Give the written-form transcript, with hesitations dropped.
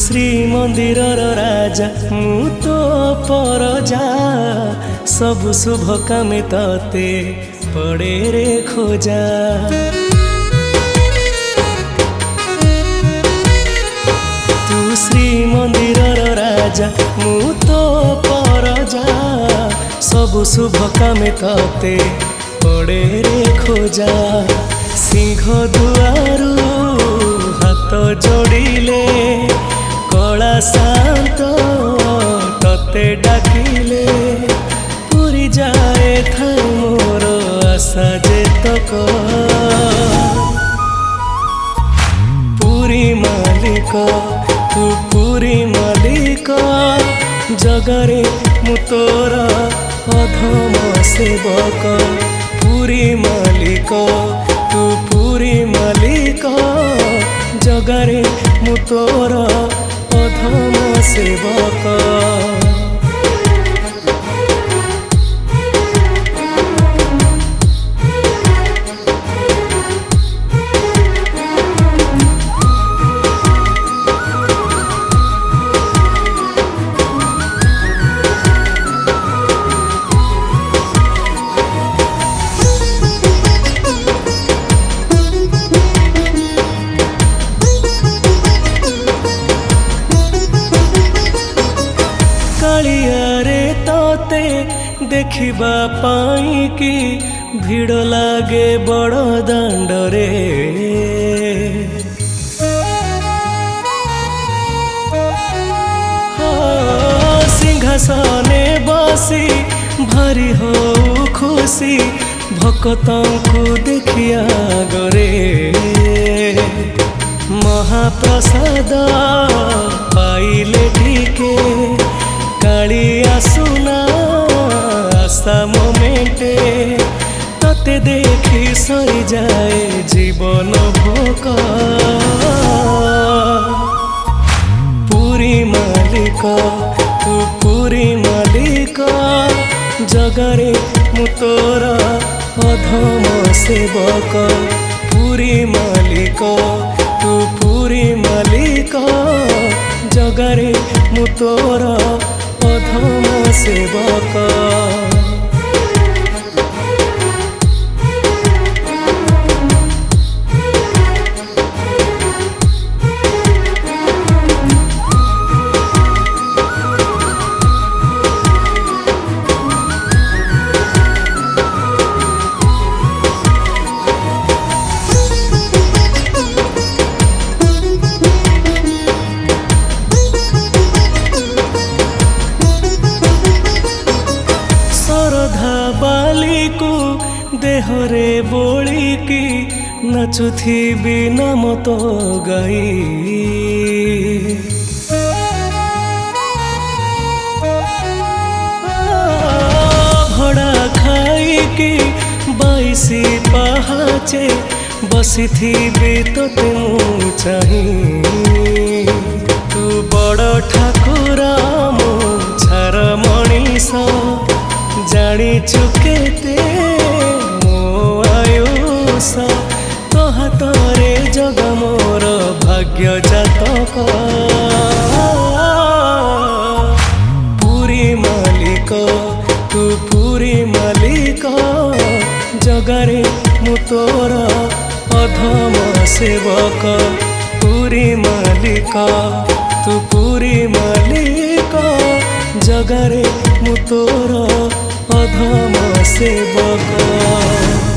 ଶ୍ରୀମନ୍ଦିରର ରାଜା ମୁଁ ତୋ ପରଜା ସବୁ ଶୁଭ କାମେ ତତେ ପଡ଼େ ରେ ଖୋଜା। ତୁ ଶ୍ରୀମନ୍ଦିରର ରାଜା ମୁଁ ତୋ ପରଜା ସବୁ ଶୁଭ କାମେ ତତେ ପଡ଼େ ରେ ଖୋଜା। ସିଂହ ଦୁଆରୁ ହାତ ଯୋଡ଼ିଲେ କଳା ଶାନ୍ତ ତତେ ଡାକିଲେ ପୁରୀ ଯାଏ ଥାଏ ମୋର ଆଶା ଯେତକ। ପୁରୀ ମାଲିକ ତୁ ପୁରୀ ମାଲିକ ଜଗରେ ମୁଁ ତୋର ଅଧମ ସେବକ। ପୁରୀ ମାଲିକ ତୁ ପୁରୀ ମାଲିକ ଜଗରେ ମୁଁ ତୋର ଅଧମ ସେବକ। କାଳିଆରେ ତତେ ଦେଖିବା ପାଇଁ କି ଭିଡ଼ ଲାଗେ ବଡ଼ ଦାଣ୍ଡରେ। ସିଂହାସନେ ବସି ଭାରି ହଉ ଖୁସି ଭକ୍ତଙ୍କୁ ଦେଖିଆ ଗରେ। ମହାପ୍ରସାଦ ପାଇଲେ ଟିକେ କାଳିଆ ସୁନା ଆଶା ମୋମେଣ୍ଟେ ତତେ ଦେଖି ସରିଯାଏ ଜୀବନ ଭୋକ। ପୁରୀ ମାଲିକ ତୁ ପୁରୀ ମାଲିକ ଜଗରେ ମୁଁ ତୋର ଅଧମ ସେବକ। ପୁରୀ ମାଲିକ ତୁ ପୁରୀ ମାଲିକ ଜଗରେ ମୁଁ ତୋର ଅଧମ ସେବକ। ବାଲିକୁ ଦେହରେ ବୋଳିକି ନାଚୁଥିବି ନାମ ତ ଗାଇ। ଭଡ଼ା ଖାଇକି 22 ପାହାଚେ ବସିଥିବି ତତେ ମୁଁ ଚାହିଁ। ତୁ ବଡ଼ ଠାକୁର ମୁଁ ଛାର ମଣିଷ ଜାଣିଛୁ କେତେ ମୋ ଆୟୁଷ। ତୋ ହାତରେ ଜଗ ମୋର ଭାଗ୍ୟ ଜାତକ। ପୁରୀ ମାଲିକ ତୁ ପୁରୀ ମାଲିକ ଜଗରେ ମୁଁ ତୋର ଅଧମ ସେବକ। ପୁରୀ ମାଲିକ ତୁ ପୁରୀ ମାଲିକ ଜଗରେ ମୁଁ ତୋର ଅଧମ ସେବକ।